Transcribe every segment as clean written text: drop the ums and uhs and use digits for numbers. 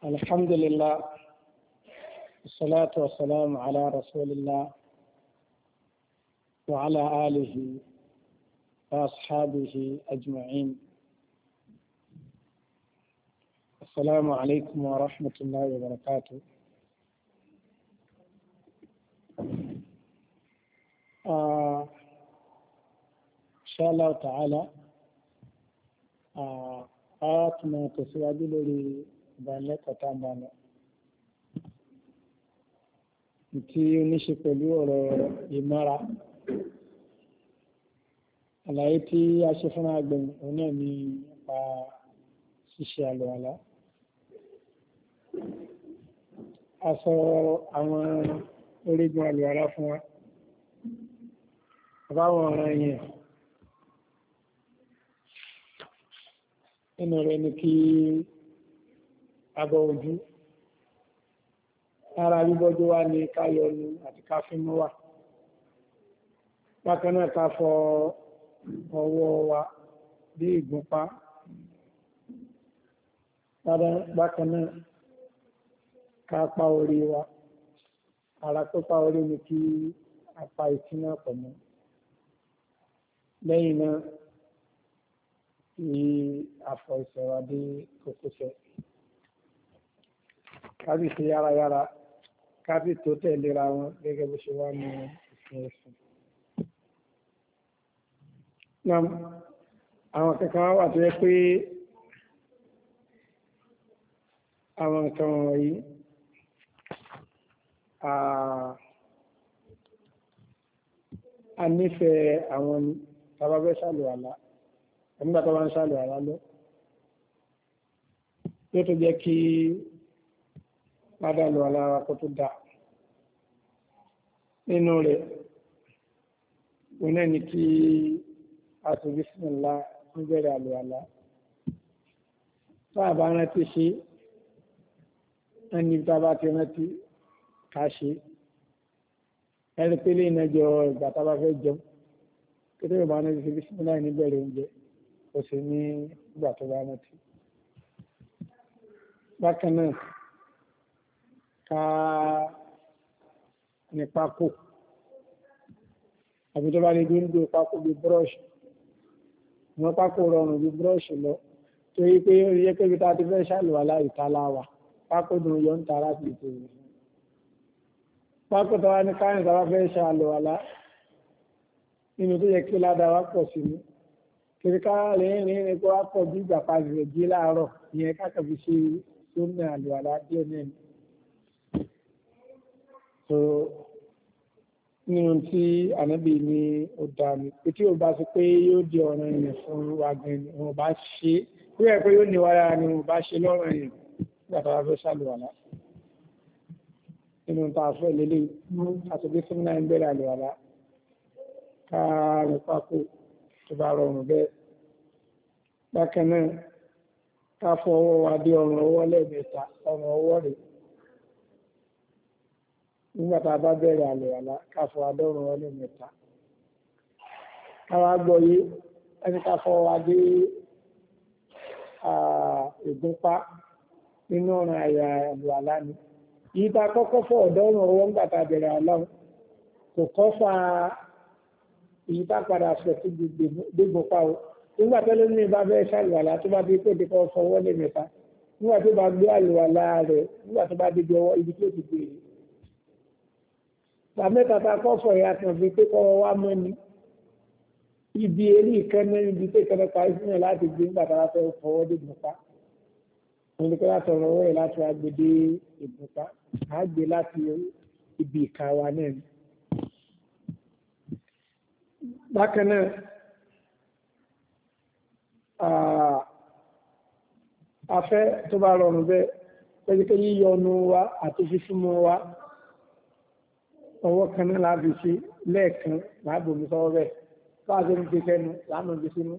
الحمد لله والصلاة والسلام على رسول الله وعلى آله وأصحابه أجمعين. السلام عليكم ورحمة الله وبركاته. إن شاء الله تعالى آياتنا تسواجي لوري ìbánilẹ́kọ̀ọ́ tá ń bá lọ tí ó ní ṣe pẹ̀lú ọ̀rọ̀ ìmára. Àlàyé tí a ṣe fún agbẹ̀yìn òun náà ní nípa ṣíṣe àlùwàlá. A sọ àwọn orígun àlùwàlá fún wa, àbáwọn ọ̀ràn yẹn nínú rẹ̀ ni kí abọ́ ojú, ara bíbọ́jú wá ní káyọnu àti káfímọ́ wà. Bákan náà ká fọ ọwọ́ wa bí ìgúnpá. Bákan náà ká pa orí wa, ara tó pa orí ni kí apá ìtí náà pọ̀ mọ́. Lẹ́yìn náà kí afọ ìṣẹ̀wá dé kókósẹ̀. Kábí sí yára kábí tó tẹ̀léra wọn gẹ́gẹ́ bó ṣe wá ní ìsìn ẹ̀sìn. Náà àwọn kankan wà tó yẹ pé àwọn nǹkan wọ̀nyí a nífẹ̀ẹ́ àwọn tàbábẹ́ ṣàlùwàlá nígbà tó bá ń ṣàlùwàlá lọ yóò tó jẹ́ kí ládàlú alára kó tó dá. Nínú rẹ̀ òun náà ni kí a tó bísímìlá ń bẹ̀rẹ̀ àlùwàlá. Tá a bá rántí ṣe ẹni tá a bá ti rántí ká ṣe. Ẹni pé lè nájọ ìgbà tá a bá fẹ́ jẹun kí tó bá rántí ṣe bísímìlá ní bẹ̀rẹ̀ oúnjẹ kò sí ní ìgbà tó bá rántí. Bákan náà ká ní pákó àbí tó bá lè dúró pákó bí búrọ́ọ̀ṣì. Wọ́n pákó rọrùn bí búrọ́ọ̀ṣì lọ torí pé ó yẹ kébi tá a ti fẹ́ ṣàlùwàlá ìtaláwà pákó dùn yọ ń tara sí ìtòrò. Pákó tó wá ní káyìn tó wá fẹ́ ṣàlùwàlá nínú tó yẹ kí ládàá wá pọ̀ sí ní kiri ká rìn kó wá pọ̀ bí ìgbà pàṣẹ rẹ̀ jí láàárọ̀ ìyẹn kákàbí ṣe tó ní àlùwàlá díẹ̀ náà. So nínú tí ànábì ní ó dá mi pé tí ó bá ṣe pé yóò di ọ̀ràn èèyàn fún wa gan ni wọn bá ṣe ó yẹ pé yóò ní wáyà ni wọn bá ṣe lọ́rùn èèyàn nígbà tó bá fẹ́ ṣàlùwàlá. Nínú tá a fẹ́ lélẹ̀ àtúndí fún náà ń bẹ̀rẹ̀ àlùwàlá ká rí pákó tó bá rọrùn bẹ́ẹ̀. Bákan náà ká fọ ọwọ́ wa dé ọrùn ọwọ́ lẹ́ẹ̀mẹ́ta, ọrùn ọwọ́ rẹ̀ nígbà tá a bá bẹ̀rẹ̀ àlùwàlá ká fọ adọ́rùn ọwọ́ lẹ́ẹ̀mẹ́ta. Káwá gbọ́ yé ẹni ká fọ wa dé ìgúnpá nínú ọ̀ràn àyà àlùwàlá ni. Yìí tá a kọ́kọ́ fọ ọ̀dọ́rùn ọwọ́ nígbà tá a bẹ̀rẹ̀ àlọ́ kò kọ́ fa èyí tá a padà fẹ̀ sí gbígbópa o. Nígbà tó lómi bá fẹ́ ṣàlùwàlá tó bá dé pé ti kọ́ fọwọ́ lẹ́ẹ̀mẹ́ta nígbà tó bá gbé àlùwàlá rẹ̀ nígbà tó bá dé bí ọwọ́ ibi tó ti gbé e. Mẹ́ta ta kọ́ fọ̀ ya kan fi pé kọ́ wá mọ́ ni ibi eré ìkànnì ibi tó ìkànnì parí fún yẹn láti gbé nígbà tá a fẹ́ fọwọ́ dé ìgbọ̀npá. Wọ́n ní kí wọ́n sọ̀rọ̀ ọwọ́ yẹn láti wá gbé dé ìgbọ̀npá. À á gbé láti ibi ìka wa náà ni. Bákan náà afẹ́ tó bá rọrùn bẹ́ẹ̀ pẹ́ẹ́sì pé yíyọnu wa àti fífúnmọ́ wa ọwọ́ kan náà láàbì sí lẹ́ẹ̀kan láàbòmí sọ́wọ́ bẹ́ẹ̀ fáàzẹ́ ní ti tẹnu láàmà bí sínú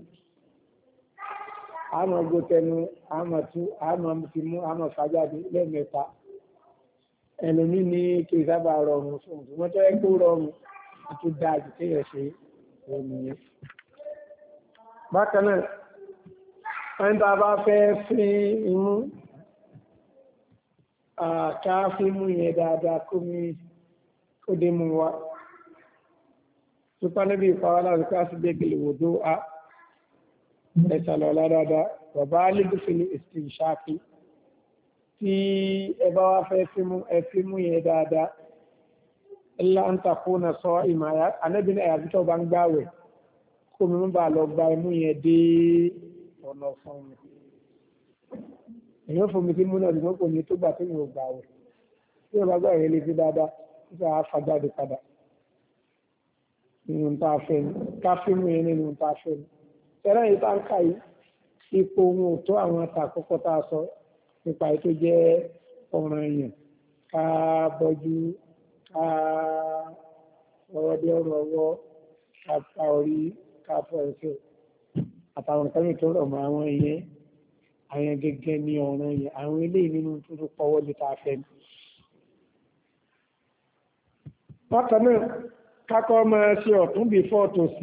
àmà gbó tẹnu àmà tú àmà ti mú àmà fàjáde lẹ́ẹ̀mẹ́ta. Ẹlòmí ní kí sábà rọrùn fún un wọ́n tẹ́ kó rọrùn àti dáàjù kéèyàn ṣe òmìnir. Bákan náà ẹni tá a bá fẹ́ fín imú káfí mú yẹn dáadáa kó dé mú wa tupa níbi ìpàwọ́ láti ká sí gbégilè wòdó a ẹ̀sàlọ́lá dáadáa bàbá alébùfẹ́lẹ̀ ìsìnṣáàkì tí ẹ bá wá fẹ́ fi mú yẹn dáadáa illa an takuna sa'ima Ànábì ní àyàfi tó bá ń gbààwẹ̀ kó mi bá lọ gba imú yẹn dé ọ̀nà fún mi èèyàn fún mi tí mú náà lùmọ́ kò ní tó gbà tó yóò gbààwẹ̀ tí ó bá gbà yẹn lè fi dáadáa tí ó bá fàjáde padà nínú tá a fẹ́ ni ká fi mú yẹn nínú tá a fẹ́ ni tẹ́lẹ̀ yìí tá ń kà yìí ipò ohun ò tó àwọn àtàkọ́kọ́ tá a sọ nípa ètò jẹ́ ọ̀ràn èèyàn ká bọ́jú ká ọwọ́ dé ọ̀rọ̀ ọwọ́ ká pa orí ká fọ́ ẹsẹ̀ àtàwọn nǹkan mi tó rọ̀ mọ́ àwọn ìyẹn àwọn gẹ́gẹ́ ní ọ̀ràn yẹn àwọn eléyìí nínú tó tó pọ̀wọ́ lè ta fẹ́ ni. bákan náà kákọ́ máa ṣe ọ̀tún bí fọ́ọ̀tò sí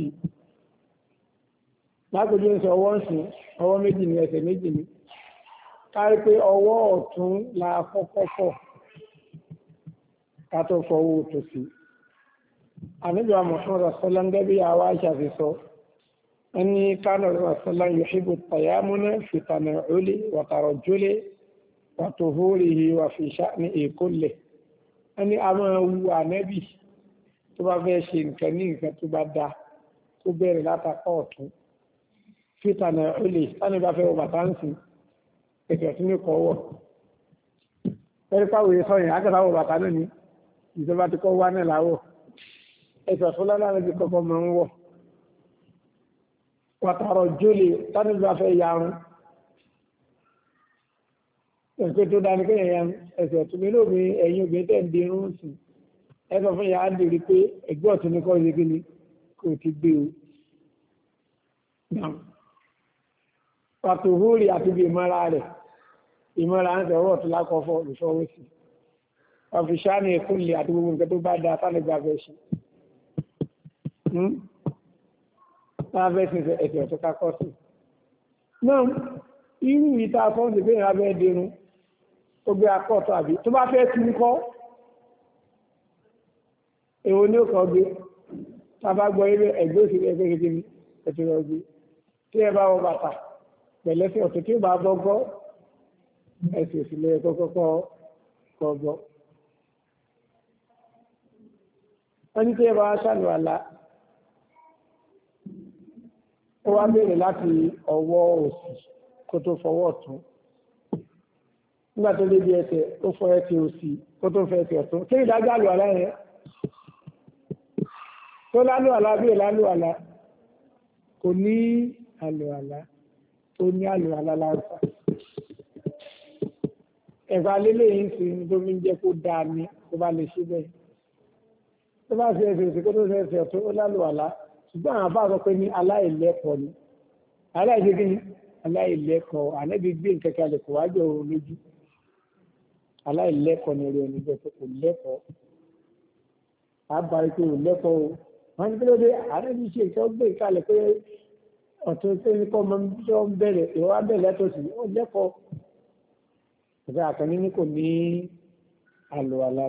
lágbègbè ń sọ ọwọ́ ń sìn ọwọ́ méjì ní ẹsẹ̀ méjì ní kárí pé ọwọ́ ọ̀tún la kọ́kọ́ fọ̀ ká tó fọwọ́ òtò sí. Ànábì Muhammad sallallahu alaihi wa sallam ẹni kánà sallallahu yuhibbu at-tayammuna fi tana'uli wa tarajjuli wa tuhurihi wa fi sha'nihi kullihi. Ẹni a máa wu Ànábì tó bá fẹ́ ṣe nǹkan ní nǹkan tó bá dá tó bẹ̀rẹ̀ látàkọ́ ọ̀tún fi tana'uli tánì bá fẹ́ wọ bàtà ń sìn ẹ̀kẹ́ tí ní kọ́ wọ̀. Ẹni pàwọ̀ sọ́yìn akẹ́sàwọ̀ bàtà náà ní ìjọba ti kọ́ wá náà láwọ̀ ẹ̀sọ̀ tó lọ́nà ti kọ́kọ́ mọ́ ń wọ̀ pàtàrọ̀ jólè tánìbà fẹ́ yarun ẹ̀kọ́ tó dání kẹ́yẹ̀ yarun ẹ̀sọ̀ tó mi lóbi ẹ̀yìn obìnrin tẹ́ ń di irun sí ẹ̀sọ̀ fún yàrá dèrè pé ẹgbẹ́ ọ̀tún ní kọ́ ṣe kí ni kò ti gbé o pàtó húrì àti bí ìmọ̀ra rẹ̀ ìmọ̀ra ń sọ̀rọ̀ ọ̀tún lákọ̀ọ́fọ́ ìfọwọ́ sí ọ̀fíṣà ní ìkúnlẹ̀ àti gbogbo nǹkan tó bá da tánìbà fẹ́ ṣe lábẹ́sìn ẹ̀sẹ̀ ọ̀tọ́ kakọ́ sí. náà irú ìta fọ́ǹsì pé ìrìnàbẹ́ dẹrun ó gbé akọ́ọ̀tọ́ àbí tó bá fẹ́ tí ń kọ́ èwo ní òkàn gbé tàbá gbọ́ ilé ẹgbẹ́ òsì ẹgbẹ́ kékeré ní ẹ̀tọ́ ọgbẹ́ tí ẹ bá wọ bàtà pẹ̀lẹ́sẹ̀ ọ̀tọ̀ tí ó bá gbọ́gbọ́ ẹ̀sẹ̀ òsì lẹ́yẹ kọ́kọ́ gbọ́. wọ́n ní tí ẹ bá ṣàlù àlá ó wá bèèrè láti ọwọ́ òsì kó tó fọwọ́ ọ̀tún nígbà tó lé bí ẹsẹ̀ ó fọ ẹsẹ̀ òsì kó tó fẹ́ ẹsẹ̀ ọ̀tún kí ìdájọ́ àlù àlá yẹn tó lálù àlá bí ìlálù àlá kò ní àlù àlá tó ní àlù àlá láǹfà ẹ̀fà lélẹ̀ yìí sì ń tó fi ń jẹ́ kó dáa ní tó bá lè ṣe bẹ́ẹ̀ tó bá ṣe ẹsẹ̀ òsì kó tó fẹ́ ẹsẹ̀ ọ̀tún ó lálù àlá ṣùgbọ́n àwọn afá sọ pé ní aláìlẹ́kọ̀ọ́ ni aláìlẹ́kọ̀ọ́ ànábi gbé nǹkan kalẹ̀ kò wájú ọ̀rọ̀ lójú aláìlẹ́kọ̀ọ́ ni orí ẹni bẹ́ẹ̀ kò lẹ́kọ̀ọ́ àbárí pé ò lẹ́kọ̀ọ́ o wọ́n ní kí ló dé ànábi ṣe nǹkan gbé kalẹ̀ pé ọ̀tún tó ní kọ́ máa ń bẹ̀rẹ̀ ìwọ́ abẹ́rẹ́ lẹ́tọ̀ọ̀sì ó lẹ́kọ̀ọ́ ìfẹ́ àkànní ní kò ní àlò àlá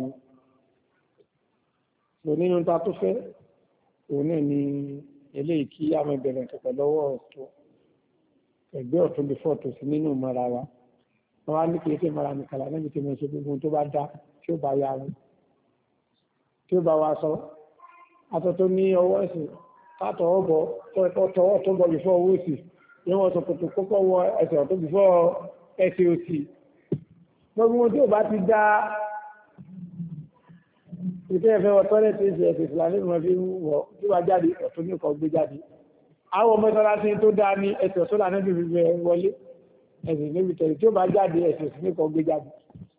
ni nínú ta tó fẹ́ òun náà ni eléyìí kí a máa bẹ̀rẹ̀ kẹ̀kẹ́ lọ́wọ́ ọ̀tún ẹgbẹ́ ọ̀tún bí fọ́ọ̀tù sí nínú mara wa wọ́n wá ní kìí mara nìkàlà níbi tí mo ṣe gbogbo tó bá dá tí ó bá ya wọn tí ó bá wa sọ aṣọ tó ní ọwọ́ ẹ̀sìn káàtọ̀ ọ̀bọ̀ tọwọ́ tó bọ̀ bí fọ́ owó sí ìwọ̀n sọ kòtò kókó wọ ẹsẹ̀ ọ̀tún bí fọ́ ẹsẹ̀ òsì gbogbo tí ó bá ti dá ìtẹ́ ẹ̀fẹ́ wọ tọ́lẹ̀tì ìṣẹ́ ẹ̀sẹ̀ ìsìlámì wọn fi wọ̀ tí wà jáde ọ̀tún ní ọkọ̀ gbé jáde àwọn mọ́sálásí tó dáa ní ẹsẹ̀ ọ̀tún lànà bí fífẹ́ wọlé ẹ̀sẹ̀ níbi tẹ̀lé tí ó bá jáde ẹsẹ̀ ọ̀tún ní ọkọ̀ gbé jáde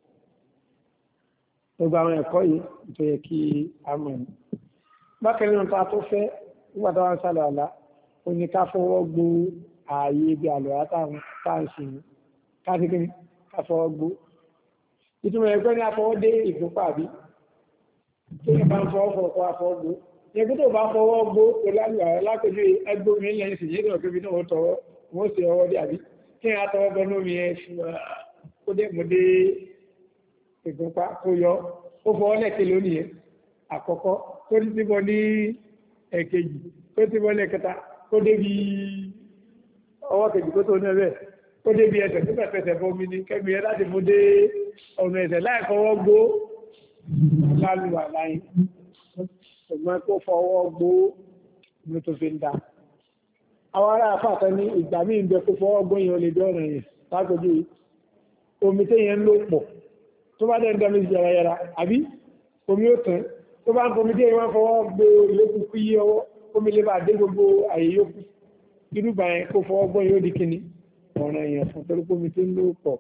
gbogbo àwọn ẹ̀kọ́ yìí tó yẹ kí a mọ̀ ní. bákan nínú ta tó fẹ́ nígbà tó wá ń sálọ àlá ó ní ká fọwọ́ gbó ààyè ibi àlọ́ àtàǹṣe ká fọwọ́ gbó ìtumọ̀ ẹ̀kọ́ ní afọwọ́ dé ìfúnpá àbí tí ẹ bá ń fọwọ́ fọwọ́ afọ́gbó ẹgbẹ́ tó bá fọwọ́ gbó pẹ̀lú alákòjú ẹgbó mi lẹ́yìn sí yẹ́dọ̀ kébí náà tọwọ́ wọ́n sì ọwọ́ dé àbí kí a tọwọ́ bọ́ lómi ẹ kó dé mú dé ìgbọ́npá kó yọ ó fọwọ́ lẹ́ẹ̀kẹ́ lónìí yẹn àkọ́kọ́ tó ti bọ́ ní ẹ̀kejì tó ti bọ́ lẹ́ẹ̀kẹta tó débi ọwọ́ kejì tó tó ní ẹ̀rẹ́ tó débi ẹsẹ̀ tó fẹ̀fẹ̀sẹ̀ bọ́mi ní kẹ́mi ẹ láti mú dé ọ̀nà ẹsẹ̀ láì fọwọ́ gbó lálùwà láyé ṣùgbọ́n tó fọwọ́ gbó ló tó fi ń dá àwọn ará àfáàtọ́ ní ìgbà míì ń bẹ kó fọwọ́ gbó yẹn ó lè dọ́rùn yẹn lágbójú omi téèyàn ń lò pọ̀ tó bá dẹ̀ ń dẹ́mi yàrá àbí omi ó tán tó bá ń fomi téèyàn wọ́n fọwọ́ gbó ìlókù kú yí ọwọ́ omi lè bá dé gbogbo àyè yókù irúgbà yẹn kó fọwọ́ gbó yóò di kíní ọ̀ràn èèyàn fún torí pé omi tó ń lò pọ̀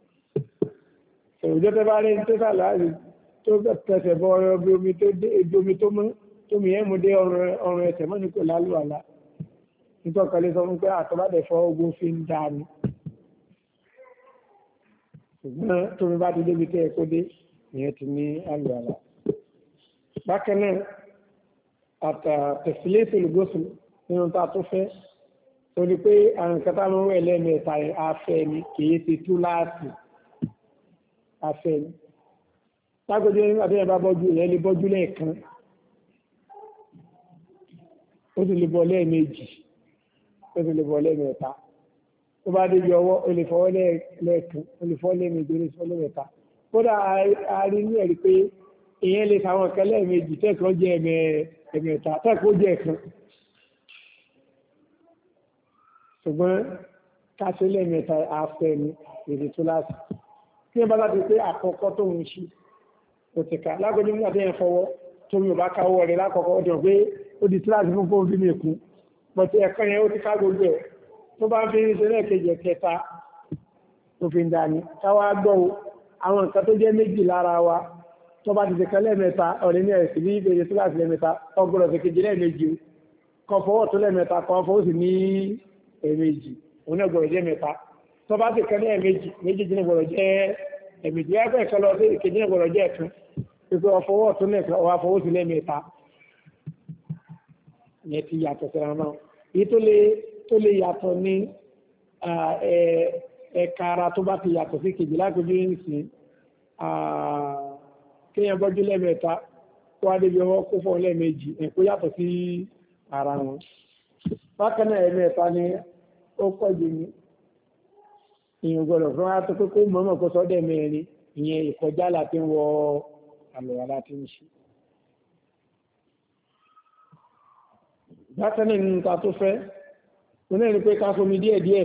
òjò tó bá rí tó sàlàyé tó tẹsẹ̀ bọ ọ̀rọ̀ bí omi tó dé ebi omi tó mọ́ tómi yẹn mú dé ọrùn ẹsẹ̀ mọ́ ní kò lálù àlá nítorí kan lè sọ fún pé àtọ́bàdẹ̀ fọ́ ogun fi ń dáa ni ṣùgbọ́n tómi bá ti débi tẹ́ ẹ kó dé ìyẹn ti ní àlù àlá. bákan náà àtẹ̀sílẹ̀ ìṣèlúgbòsùn nínú tá a tó fẹ́ torí pé àrùn kẹta máa ń wẹ̀ lẹ́ẹ̀mẹ́ta afẹ́ ni kìí ti tú láàsì afẹ́ ni lágbèjọ́ nígbà tí ẹ bá bọ́jú ìyẹn lè bọ́jú lẹ́ẹ̀kan ó sì lè bọ́ lẹ́ẹ̀mejì ó sì lè bọ́ lẹ́ẹ̀mẹ́ta tó bá débi ọwọ́ ó lè fọwọ́ lẹ́ẹ̀kan ó lè fọwọ́ lẹ́ẹ̀mejì ó lè fọwọ́ lẹ́ẹ̀mẹ́ta kódà a rí ní ẹ̀rí pé ìyẹn lè fàwọn kan lẹ́ẹ̀mejì tẹ́ẹ̀kan jẹ́ ẹ̀mẹ́ta tẹ́ẹ̀kan jẹ́ ẹ̀kan ṣùgbọ́n káṣí lẹ́ẹ̀mẹ́ta afẹ́ ni èrè tó láti kí ẹ bá láti pé àkọ́kọ́ tó ń ṣí òtìká lágbẹ́jú nígbà tí ẹ fọwọ́ tó mi ò bá káwọ́ rẹ̀ lákọ̀ọ́kọ́ ọdún pé ó di tíláàsì fún fóun bí mi kú pọ̀tí ẹ̀kọ́ yẹn ó ti ká gbogbo ẹ̀ tó bá ń fi ní sẹ́lẹ̀ kejì kẹta tó fi ń dání káwá gbọ́ àwọn nǹkan tó jẹ́ méjì lára wa tó bá ti ṣe kan lẹ́ẹ̀mẹ́ta ọ̀rẹ́ ní ẹ̀sìn ní ìbéèrè tíláàsì lẹ́ẹ̀mẹ́ta ọgbọ́dọ̀ ṣe kejì lẹ́ẹ̀mejì kan fọwọ́ tó lẹ́ẹ̀mẹ́ta kan fọwọ́ sì ní ẹ̀ẹ̀mejì òun náà gbọ́dọ̀ jẹ́ mẹ́ta tó bá ti kan lẹ́ẹ̀mejì méjèèjì náà gbọ́dọ̀ jẹ́ ẹ̀mejì wáyé fẹ́ kan lọ sí ìkejì náà gbọ́dọ̀ jẹ́ ẹ̀kan pípé ọfọwọ́ tó lẹ́ẹ̀kan ọwọ́ afọwọ́ sí lẹ́ẹ̀mẹ́ta yẹn ti yàtọ̀ síra náà èyí tó lè yàtọ̀ ní ẹ̀ka ara tó bá ti yàtọ̀ sí kejì lágbègbè nìsín kéèyàn bọ́jú lẹ́ẹ̀mẹ́ta kó wá débi ọwọ́ kó fọ́ lẹ́ẹ̀mejì ẹ̀kọ́ yàtọ̀ sí ara wọn bákan náà ẹ̀mẹ́ta ni ó pọ̀ jù ní ìyẹn gbọ́dọ̀ fún wa tó pé kó mọ̀ọ́mọ̀ kó sọ́dẹ̀ mẹ́rin ìyẹn ìkọjá láti ń wọ àlùwà láti ń ṣe. bákan náà nínú ta tó fẹ́ wọn náà ní pé ká fomi díẹ̀díẹ̀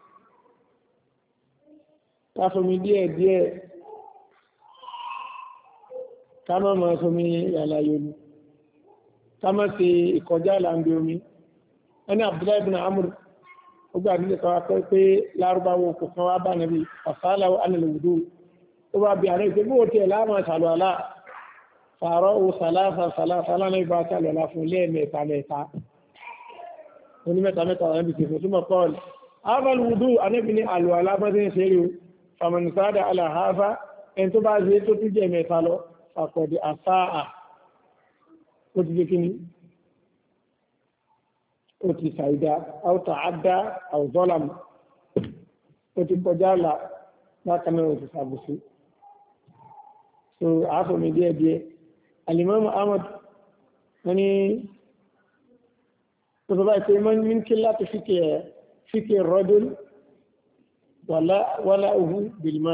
ká má máa fomi yàrá yomi ká má ṣe ìkọjá láǹbí omi ẹni Abdullahi ibn Amr ó gbà nílé kan wá pé lárúbáwò kò kan wá bá nàbí ọ̀sáàláwò ánìlòwòdó ó bá bí ààrẹ ìpé bóò tí ẹ̀ láàmà sàlọ̀ alá fàárọ̀ ó sàlásà lánàá ìbá sàlọ̀ alá fún lẹ́ẹ̀mẹ́ta onímẹ́ta wọn bí kìí fún paul avàlùwòdó anẹ́bí ní àlò alábọ́dé ń ṣeré fàmọ̀nìsáàdà aláhàáfà ẹni tó bá ṣe tó tún jẹ́ mẹ́ta lọ fàkọ̀dì àsáà ó ti dé kíní ó ti ṣàìdá àwòtà àdá àwòzọ́làmù ó ti kọjá là lákanáà ó ti ṣàbùsí so àáfòmí díẹ̀díẹ̀ Al-Imam Ahmad wọ́n ní tó bá ìpé mọ́ ní kí láti fíkẹ̀ rọ́dún wàlá òhun bìlmá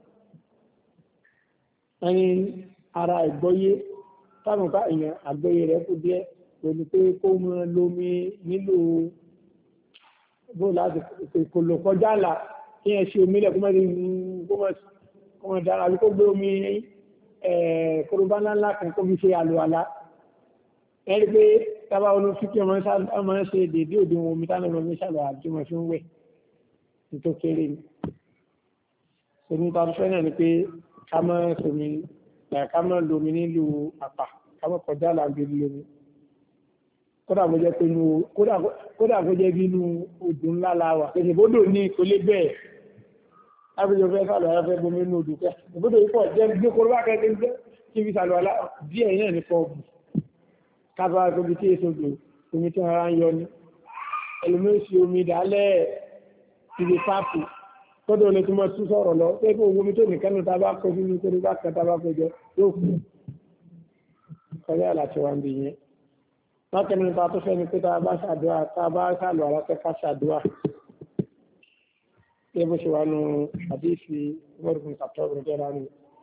wọ́n ní ara ìgbọ́yé tábùká èèyàn àgbọ́yé rẹ̀ kú díẹ̀ pẹ̀lú pé kó mọ́ lómi nílò bó láti kò lò kọjá là kí ẹ ṣe omi lẹ̀ kó mọ́ dára àbí kó gbé omi kóróbá ńlá kan kó fi ṣe àlùwàlá ẹ̀rí pé tábà olófíkì ọmọ ń ṣe dédé òdiwọ̀n omi tánà lọ ní ṣàlọ̀ àti wọn fi ń wẹ̀ tó kéré ni omi tó fẹ́ náà ni pé ká mọ́ lómi nílùú àpà ká mọ́ kọjá làgbé lómi kódà kó jẹ́ bí inú odò ńlá láwà pẹ̀lú ìbódò ní ìkólé bẹ́ẹ̀ lábíjọ fẹ́ sàlọ̀ ayáfẹ́ bomi inú odò pẹ́ ìbódò yípo jẹ́ gbé kóró bá kẹ́kẹ́ jẹ́ kí fi sàlọ̀ alá díẹ̀ yẹn ní pọ̀bù kábà tóbi tí èso gbò omi tí wọ́n ń yọ ní ẹlòmíòsì omi dálẹ̀ ìdè pápù kódò lè túnmọ̀ tún sọ̀rọ̀ lọ pé kó omi tó nìkan ní tàbá kojú ní kó bá kan tàbá kojọ yóò kú kọjá àlàtí wa ń bì yẹn lákẹ́ni nípa tó fẹ́ ni pé tàbá ṣàdúrà tàbá ṣàlù alátẹ́ká ṣàdúrà pé bó ṣe wà nù àdéhìí mọ́rùn-ún kàtọ́ọ̀rù jẹ́ ránù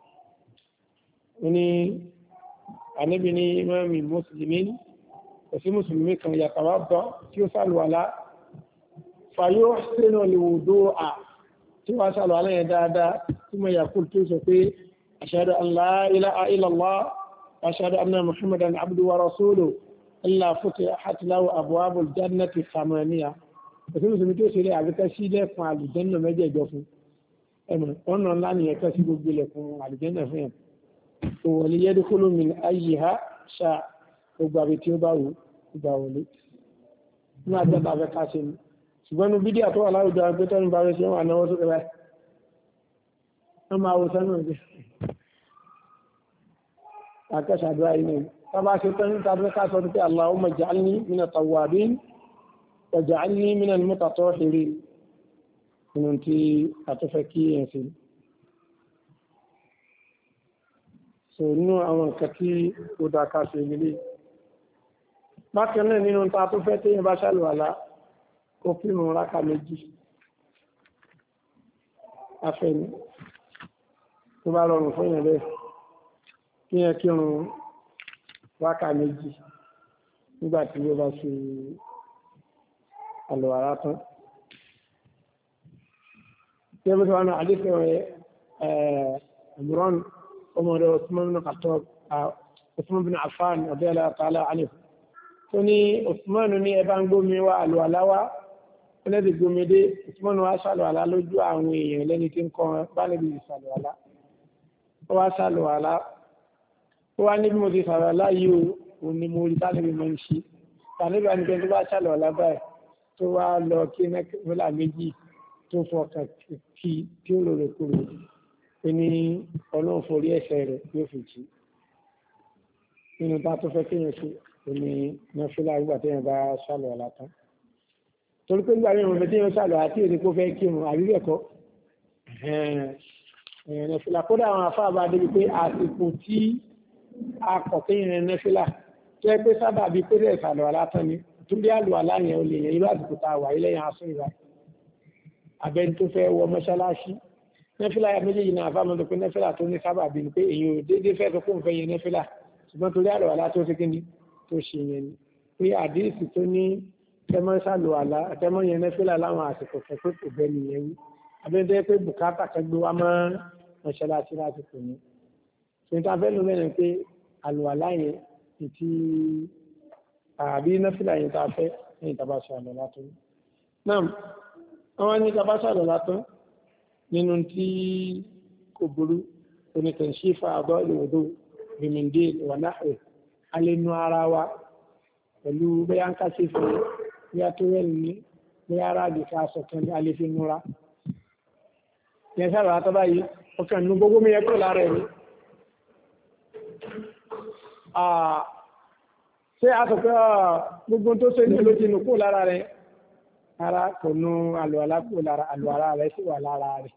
ní àníbi ní mọ́mí mùsùlùmí kò sí mùsùlùmí kan yàtọ̀ wá bọ́ tí ó ṣàlù alá fàyó sínú ìwòdó à tí wọ́n sàlọ aláyẹ̀ dáadáa tí mo yàkú tó sọ pé ashhadu an la ilaha illallah wa ashhadu anna muhammadan abduhu wa rasuluhu illa futihat lahu abwabul jannati thamaniya òsì mùsùlùmí tó ṣe rí àbíkẹ́ sí lẹ́kùn àlùjẹ́nà mẹ́jẹ̀jọ fún ẹ̀mọ̀ ọ̀nà ńlá ni ẹ̀kẹ́ sí gbogbo ilẹ̀kùn àlùjẹ́nà fún ẹ̀ tó wọlé yadkhulu min ayyiha sha gbogbo àbí tí ó bá wù gbà wọlé ní àjọta fẹ́ ká ṣe ni ṣùgbọ́n ní bídíà tó wà láwùjọ agbẹ́tọ́ ní bàrẹ̀ sí wọn ànáwó sókè báyìí wọ́n máa wo sánú ìgbé àkẹ́ṣàdúrà inú tàbá ṣe tán ní tàbí ká sọ pé Allahumma ij'alni minat tawwabin waj'alni minal mutatahhirin nínú tí a tó fẹ́ kí ẹ̀ sí so nínú àwọn nǹkan tí ó dá ká ṣe nílé bákan náà nínú ta tó fẹ́ tí yẹn bá ṣàlùwàlá ó kírun rákà méjì afẹ́ni tó bá rọrùn fún ìyẹn bẹ́ẹ̀ kí yẹn kírun rákà méjì nígbàtí ó bá ṣe àlùwàlá tán tí ó bí wọ́n náà àdífẹ́ ẹ̀mùrán ọmọdé Usman bin Affan radiyallahu ta'ala anhu tó ní Usman ní ẹbá ń gbómi wá àlùwàlá wá ẹlẹ́dì gbomidé ìsúnmọ́nù wá ṣàlùwàlá lójú àwọn èèyàn lẹ́ni tí ń kọ́ bá níbi ìṣàlùwàlá ó wá ṣàlùwàlá ó wá níbi mo ti ṣàlùwàlá yìí ò ní mo rí tánìbí mọ́ ń ṣe tánìbí àníkẹ́ tó bá ṣàlùwàlá báyìí tó wá lọ kí mẹ́là méjì tó fọkàn kí tí ó lòrò kúrò pé ní ọlọ́run forí ẹ̀ṣẹ̀ rẹ̀ yóò fi jì nínú bá tó fẹ́ kéèyàn sí omi nọ́fílà nígbà téèyàn bá ṣàlùwàlá tán torí pé nígbà mìíràn ọmọdé yẹn sàlọ̀ àti èdè kó fẹ́ kírun àríwẹ̀kọ́ nẹ́fìlà kódà àwọn afá bá débi pé àsìkò tí a kọ̀ kéyìn nẹ́fìlà tó ẹ pé sábà bí pé rẹ̀ sàlọ̀ alátán ni torí àlọ́ aláyẹn olè yẹn irú àsìkò tá a wà ilẹ̀ yẹn asún ìwà abẹ́ni tó fẹ́ wọ mọ́ṣáláṣí nẹ́fìlà méjèèjì náà afá mọ́tò pé nẹ́fìlà tó ní sábà bí pé èyàn ò déédéé fẹ́ tó kóun fẹ́ yẹn nẹ́fìlà ṣùgbọ́n torí àlọ́ alá tó ṣe kíni tó ṣe yẹn ni pé àdéhìsì tó ní tẹmọ́ sálò àlá tẹmọ́ yẹn nẹ́fílà láwọn àsìkò kẹfẹ́ kò bẹ́ nìyẹn wí abẹ́ndẹ́ pé bùkátà kẹgbẹ́ wa mọ́ mọ́ṣáláṣí lásìkò ní ṣèǹtà fẹ́ ló mẹ́rin pé àlùwàlá yẹn ti àbí nẹ́fílà yẹn tá a fẹ́ ní ìtàbá ṣe àlọ́ látọ́ náà wọ́n ní ìtàbá ṣe àlọ́ látọ́ nínú tí kò burú onítẹ̀ǹṣífà àbọ̀ ìwòdó bìmìndé wà náà alẹ́nu ara wa pẹ̀lú bẹ́yà ń kásí fún bóyá tó rẹ̀ ní bóyá ara àdìká sọ̀kan ní alẹ́ fi múra yẹn sábà àtọ́bá yìí ọkàn ní gbogbo mi ẹkọ́ lára ẹ̀rí ṣé a sọ pé gbogbo tó ṣe ní olóti nù kó lára rẹ̀ ara kò nú àlùwàlá kó lára àlùwàlá rẹ̀ sì wà lára rẹ̀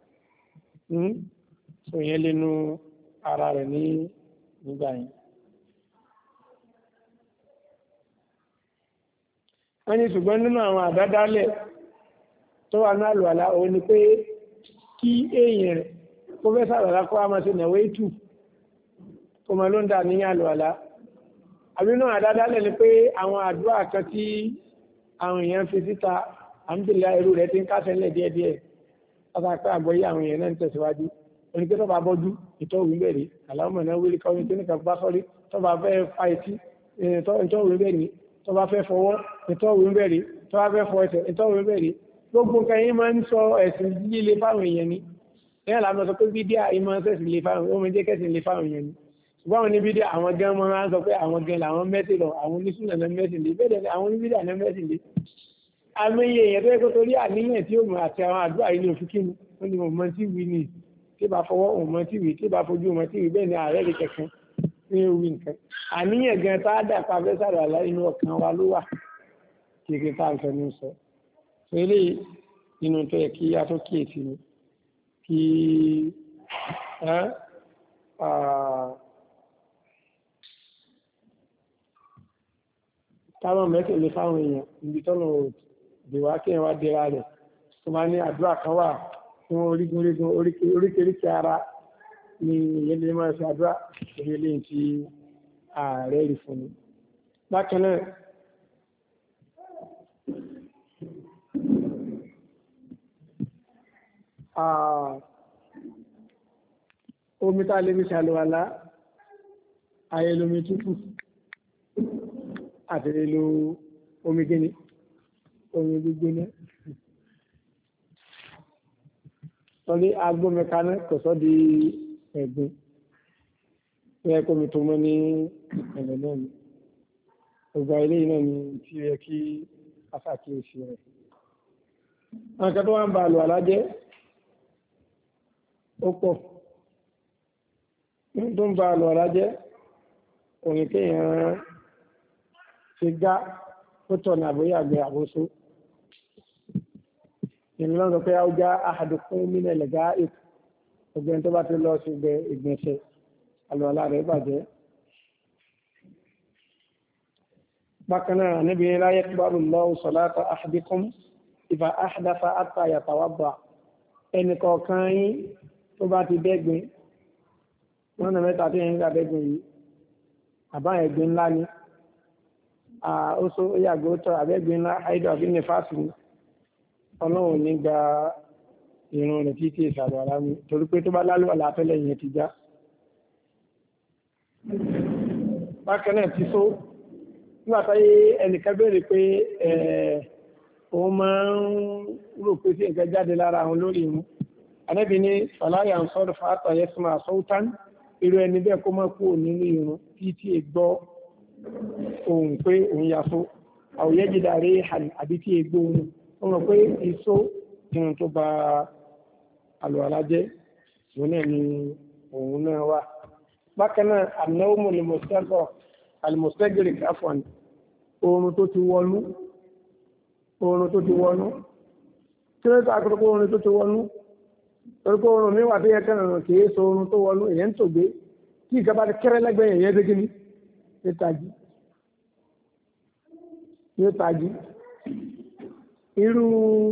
so yẹn lè nú ara rẹ̀ ní nígbà yẹn wọ́n ní ṣùgbọ́n nínú àwọn àdádálẹ̀ tó wà ní àlùwàlá òun ni pé kí èèyàn rẹ̀ kó fẹ́ sàrọ̀lá kó a máa ṣe nàwó ètù kó mọ ló ń dà ní àlùwàlá àbínú àdádálẹ̀ ni pé àwọn àdúrà kan tí àwọn èèyàn fi síta àmìtìlá irú rẹ̀ ti ń kásẹ̀lẹ̀ díẹ̀díẹ̀ látà pé àgbọ́yé àwọn èèyàn náà ń tẹ̀síwájú oní pé tó bá bọ́jú ìtọ́wò bẹ̀rẹ̀ aláwọ̀ náà wílé kọ́rin tó nìkan bá sọ́rí tó bá fẹ́ fa etí ìtọ́wò bẹ̀rẹ̀ tó bá fẹ́ fọwọ́ ìtọ́wò bẹ̀rẹ̀ tó bá fẹ́ fọ ẹsẹ̀ ìtọ́wò bẹ̀rẹ̀ gbogbo nǹkan yìí máa ń sọ ẹ̀sìn líle fáwọn èèyàn ni ẹ̀yà làwọn sọ pé bídíà ìmọ̀ ẹ̀sìn lè fáwọn ó mẹ́jẹ́ kẹ́sìn lè fáwọn èèyàn ni ṣùgbọ́n àwọn oníbídíà àwọn gan máa ń sọ pé àwọn gan làwọn mẹ́sìn lọ àwọn onísùnà náà mẹ́sìn lè bẹ́ẹ̀ ni àwọn oníbídíà náà mẹ́sìn lè àmì èèyàn tó yẹ kó torí àníyàn tí ó mọ̀ àti àwọn àdúrà yìí ní òfin kí ni ó ní mọ̀ tí wí ni tí bá fọwọ́ òun mọ̀ tí wí tí bá fojú mọ̀ tí wí bẹ́ẹ̀ ni ààrẹ rẹ̀ kẹ̀kẹ́ ní ewì nǹkan àníyàn gan tá a dà pa fẹ́ sàrò àlá inú ọkàn wa ló wà kéèké tá à ń fẹnu sọ eléyìí nínú tó yẹ kí a tó kíyèsí ni kí táwọn mẹ́sẹ̀ lè fáwọn èèyàn níbi tọ́nà òdìwá kí wọ́n dẹ́ra rẹ̀ tó máa ní àdúrà kan wà fún oríkèríkè ara ní ìyẹn lè máa ṣe àdúrà orí ilé tí ààrẹ rí fún mi. Bákan náà omi tá a lè fi ṣàlùwàlá ayélujára tútù àti èlò omi gíní omi gbígbóná torí agbómẹkaná kò sọ́ di ẹ̀gbin ẹ̀ kómi tó mọ́ ní ẹ̀rẹ̀ náà ni ọgbà ilé náà ni tí ó yẹ kí afákíyèsí rẹ̀. àwọn akẹ́kọ̀ọ́ tó wá ń ba àlùwàlá jẹ́ ó pọ̀ tó ń ba àlùwàlá jẹ́ òní kéèyàn ṣe gá ó tọ̀nà àbóyá àgbẹ̀ àbóso ìlú náà sọ pé ó já àhàdùkún mílẹ̀ lẹ̀gá ètò ọgbẹ́ni tó bá ti lọ sí ìgbẹ̀ṣẹ̀ àlùwàlá rẹ̀ bàjẹ́. bákan náà níbi la yaqbalu Allahu salata ahadikum idha ahdatha hatta yatawadda ẹnì kọ̀ọ̀kan yín tó bá ti dẹ́gbin wọ́n nà mẹ́ta tí yẹn ń gbà dẹ́gbin yìí àbá ẹ̀gbin ńlá ni ó sọ yàgò tọ́ àbẹ́gbin ńlá àìdọ̀ àbí nífàsì ni ọlọ́run ní gba ìrun rẹ̀ títí ìsàlọ̀ ara mi torí pé tó bá lálùwàlá àtọ́lẹ̀ yẹn ti já. bákan náà ti só nígbà táyé ẹnìkan béèrè pé òun máa ń rò pé sí nǹkan jáde lára àwọn lórí ìmú Ànábì ní fàlàyà ń sọ́dọ̀ fàátà yẹ́sùn àsọ́tán irú ẹni bẹ́ẹ̀ kó má kú nínú ìrun títí gbọ́ ohun pé òun yasó àwòyẹ́ jìdá rí àbí tí egbó ohun ó mọ̀ pé ìsó ìrun tó ba àlùwàlá jẹ́ òun náà ni òun náà wà. bákan náà ànáwó mọ̀lẹ́mọ̀sẹ́gọ̀ alìmọ̀sẹ́gìrì káfọ̀n oorun tó ti wọnú kí ló tó akọ́kọ́ oorun tó ti wọnú orúkọ oorun mi wà tó yẹ kẹ́ràn kìí so oorun tó wọnú èyàn ń tògbé kí ìjọba ti kẹ́rẹ́ lẹ́gbẹ̀ẹ́ yẹn dé gíní yóò tají irú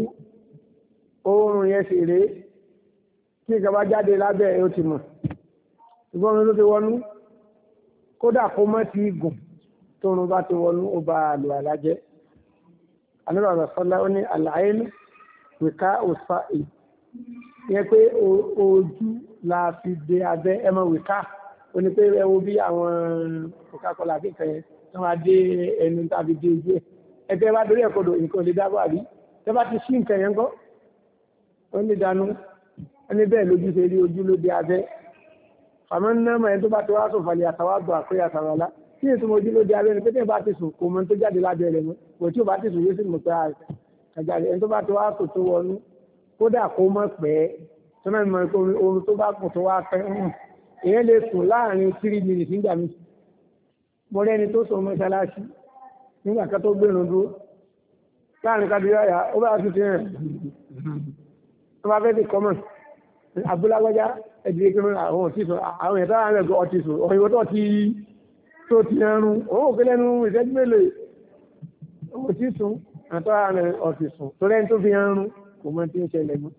oorun yẹn sì rèé kí ìjọba jáde lábẹ́ ẹ̀ ó ti mọ̀ ṣùgbọ́n oorun tó ti wọnú kódà kó mọ́ ti gùn tóorun bá ti wọnú ó bá àlùwàlá jẹ́ àníbàbà sọ́lá ó ní àlàyé wìká òsà yẹ pé ojú la fi dé abẹ́ ẹmọ wìká ó ní pé ẹwọ bí àwọn Coca-Cola bí kan yẹn tí wọ́n á dé ẹnu tàbí dé ojú ẹ̀ ẹgbẹ́ bá dorí ẹ̀kọ́dọ̀ nǹkan lè dábọ̀ àbí tẹ́ bá ti sí nǹkan yẹn kọ́ ó ní dànù ẹni bẹ́ẹ̀ lójú ṣe rí ojú ló dé abẹ́ àmọ́ náà mọ̀ ẹni tó bá ti wá sùn falẹ̀ àtàwádùn àkóyà àtàwálá tí èso mojú ló dé abẹ́ ni pété bá ti sùn kò mọ tó jáde lábẹ́ rẹ̀ mọ́ kò tí ò bá ti sùn yóò sì mọ̀ pé àjáde ẹni tó bá ti wá sùn tó wọnú kódà kó mọ̀ pẹ́ tó náà mọ̀ pé oorun tó bá kùn tó wá pẹ́ èèyàn lè sùn láàrin 3 minutes nígbà mi mo rí ẹni tó sùn mọ́ṣáláṣí nígbà kan tó gbẹ̀rún dúró láàrin kábíyáyà ó bá tún ti rìn tó bá fẹ́ ti kọ́mọ̀ abúlágbájá ẹ̀dìrí kí àwọn òtísùn àwọn ìyẹ̀tọ́ àwọn ẹ̀gọ́ ọtísùn òyìnbó tó ti ẹrun òun òkè lẹ́nu ìṣẹ́jú mélòó òtísùn àtọ́ àwọn ọtísùn tó lẹ́ni tó fi ẹrun kò mọ́ tí ń ṣẹlẹ̀ mọ́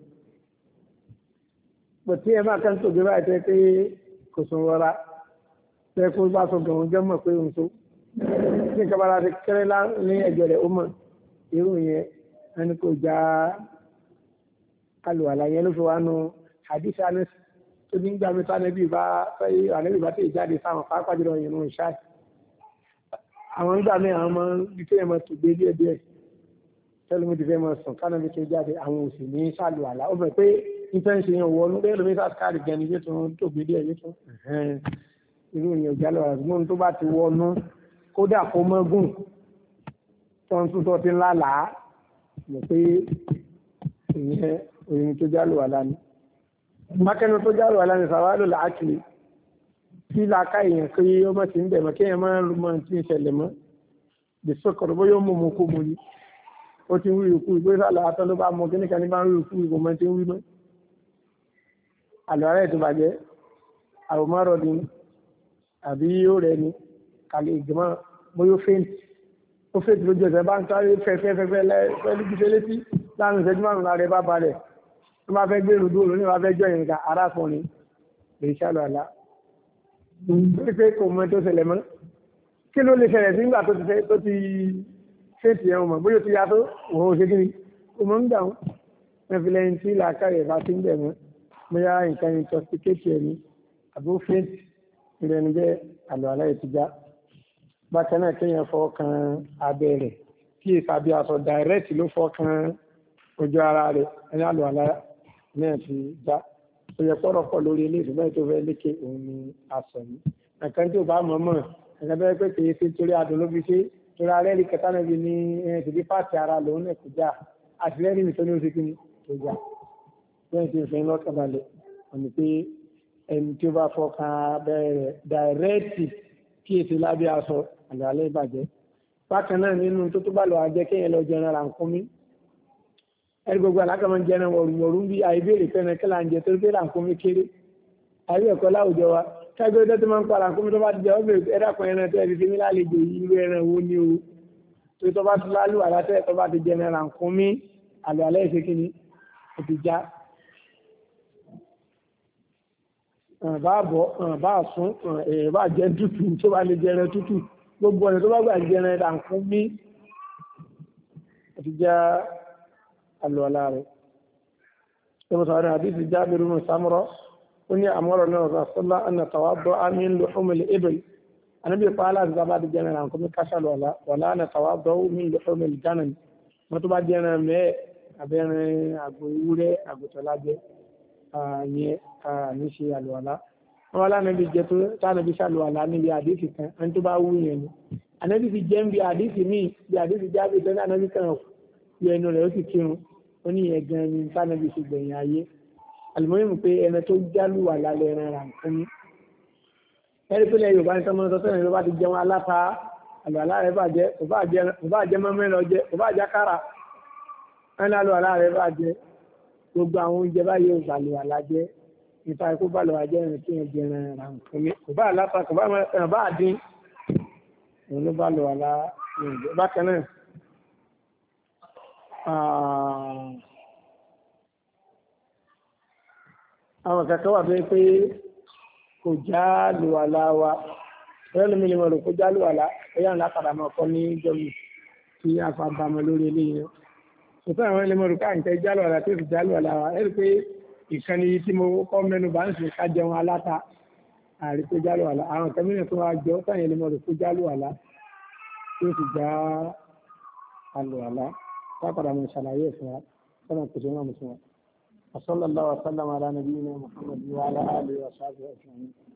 pọ̀ tí ẹ bá kán tó gbé báyìí tẹ́ pé kò sùn rọra tẹ́ kó bá sọ gàwọn jẹ́ mọ̀ pé òun tó ní kabara ti kẹ́rẹ́ ní ẹ̀jẹ̀ rẹ̀ ó mọ̀ irú yẹn ẹni kò já alùwàlà yẹn ló fi wá nu hadith anis tó ní gbà mí sánẹ́bí bá fẹ́ ànẹ́bí bá tẹ̀ jáde sáwọn pàápàá jùlọ yẹn nù ṣáà àwọn gbà mí àwọn ọmọ bí kéèyàn máa tó gbé díẹ̀ díẹ̀ tẹ́lẹ̀ mi ti fẹ́ máa sùn kánà mi tó jáde àwọn òsì ní sàlùwàlà ó fẹ́ pé nítorí ṣe yẹn wọnú bẹ́ẹ̀ lómi sàkáàdì gẹni yóò tún tó gbé díẹ̀ yóò tún irú yẹn ò jálọ àgbọn tó bá ti wọnú kódà kó mọ́gùn tó ń tún tó ti ńlá làá mọ̀ pé ìyẹn òyìn tó jálùwàlà ni mákẹ́nu tó járò aláàrin sàwádò láàkiri tí láàká èèyàn kí ó mọ́ sí ń bẹ̀mọ̀ kí èèyàn máa ń rú mọ́ tí ń ṣẹlẹ̀ mọ́ lè sọ́kọ̀rọ̀ bó yóò mú mú kó mú ní ó ti ń wí ìkú ìgbé sálọ atọ́ ló bá mọ kí nìkan ní bá ń wí ìkú ìgbò mọ́ tí ń wí mọ́ àlùwàlá ètò bàjẹ́ àròmọ́rọ̀ ni àbí yóò rẹ̀ ni kàlẹ́ ìgbìmọ̀ bóyá ó fèntì lójú ẹ̀sẹ̀ bá ń sáré fẹ́fẹ́fẹ́fẹ́ lẹ́gbẹ̀ẹ́ létí láàrin ìṣẹ́jú márùn-ún lára ẹ bá balẹ̀ tó bá fẹ́ gbé ìrùdó òun ní wàá fẹ́ jọ ìrìnkà arákùnrin lè ṣàlọ́ àlá pé kò mọ tó ṣẹlẹ̀ mọ́ kí ló lè ṣẹlẹ̀ sí nígbà tó ti fèntì ẹ̀hún mọ̀ bóyá ó ti ya tó òun ò ṣe kí ni kò mọ̀ ń gbà wọn ẹ̀fìlẹ́yìn tí làákàyè bá ti ń bẹ̀ mọ́ bóyá nǹkan intoxicate ẹni àbó fèntì ìrẹ̀ni jẹ́ àlọ́ àlá ìtìjà bákan náà kéèyàn fọ́ kan abẹ́ rẹ̀ kí ìsàbí aṣọ direct ló fọ́ kan ojú ara rẹ̀ ẹni àlọ́ àlá náà ti já ó yẹ kọ́rọ̀ pọ̀ lórí ilé ìṣúná tó fẹ́ lékè òun ni aṣọ yìí nǹkan tí ò bá mọ̀ mọ̀ nǹkan tó yẹ pé kì í ṣe torí adùn ló fi ṣe torí arẹ́ rí kẹta náà bí ní ìṣèlú pàṣẹ ara lòun náà kò já àtìlẹ́yìn mi tó ní oṣù kìíní tó já bẹ́ẹ̀ tí ìfẹ́ lọ́kàn balẹ̀ òní pé ẹni tí ó bá fọ́ kan abẹ́ rẹ̀ direct kí èsì lábẹ́ aṣọ àlàálẹ̀ ìbàjẹ́ bákan náà nínú tó bá lọ àjẹ́ kéèyàn lọ jẹun rànkúnmí ẹni gbogbo alákàmọ́ jẹun ọ̀rùnmọ̀rú bí àìbéèrè fẹ́ràn kí là ń jẹ tó gbé rànkúnmí kéré àbí ẹ̀kọ́ láwùjọ wa kágbé tó máa ń pa rànkúnmí tó bá ti jẹ ọ́bẹ̀ ẹ̀dàkùn ẹran tó ẹ̀rí fi lálejò irú ẹran wo ni o tó bá ti lálù àlátẹ́ tó bá ti jẹun rànkúnmí àlàálẹ̀ ìṣekíní ó ti já bá bọ̀ bá sún bá jẹ́ tútù tó bá lè jẹrẹ tútù gbogbo ọ̀nà tó bá gbà jẹrẹ rànkúnmí àti já àlùwàlá rẹ̀. Ṣé sọ̀rọ̀ àdìsí Jábìrù nù Sámúrọ̀ ó ní àmọ́rọ̀ náà Rasulullah anna tawaddu'a min luhumil ibil ànábì pa aláàbí bá ti jẹrẹ rànkúnmí káṣà lọ́la wala anna tawaddu'a min luhumil ganam wọ́n tó bá jẹrẹ mẹ́ abẹ́rin àgbò ewúrẹ́ àgùtọ̀lájẹ́ yẹn ní ṣe àlùwàlá wọn lánàbí jẹ tó tánàbí ṣàlùwàlá níbi àdìsí kan ẹni tó bá wú yẹn ni ànábì fi jẹ́ ń bí àdìsí míì bí àdìsí jáde tó ní ànábì kan fi ẹnu rẹ̀ ó sì kírun ó ní ìyẹn gan ni tánàbí ṣe gbẹ̀yìn ayé àlùmọ́yìn pé ẹni tó jálùwàlá lẹ́ran rà nǹkan ní ẹni pé lẹ́yìn yorùbá ní sọmọ sọ sẹ́yìn ló bá ti jẹun aláta àlùwàlá rẹ̀ bàjẹ́ kò bá jẹ́ mọ́mẹ́rin ọjẹ́ kò bá jẹ́ kára ẹni àlùwàlá rẹ̀ bàjẹ́ gbogbo àwọn oúnjẹ báyìí ò bàlùwàlá jẹ́ nípa ikú bàlùwàlá jẹ́ ẹni tí yẹn jẹran rà nǹkan ní kò bá aláta kò bá dín òun ló bàlùwàlá bákan náà àwọn kàkẹ́ wà bẹ́ẹ̀ pé kò já lùwàlá wa ẹ̀rọ lómi lè mọ̀ rò kó já lùwàlá ẹ̀yà ńlá padà máa kọ́ ní jọ́mi tí a fa bàmọ́ lórí eléyìí náà ṣùgbọ́n àwọn ẹlẹ́mọ̀ rò káàkiri já lùwàlá tó fi já lùwàlá wa ẹ̀rọ pé ìkànnì tí mo kọ́ mẹ́nu bá ń sè ká jẹun aláta àrí kó já lùwàlá àwọn kẹ́mínà tó wá jọ sáyẹn lè mọ̀ rò kó já lùwàlá tó fi já àlùwàlá padà mọ̀ ṣàlàyé fún wa sọ́nà kò sí wọn mọ̀ sí wọn. وصلى الله وسلم على نبينا محمد وعلى آله وصحبه أجمعين.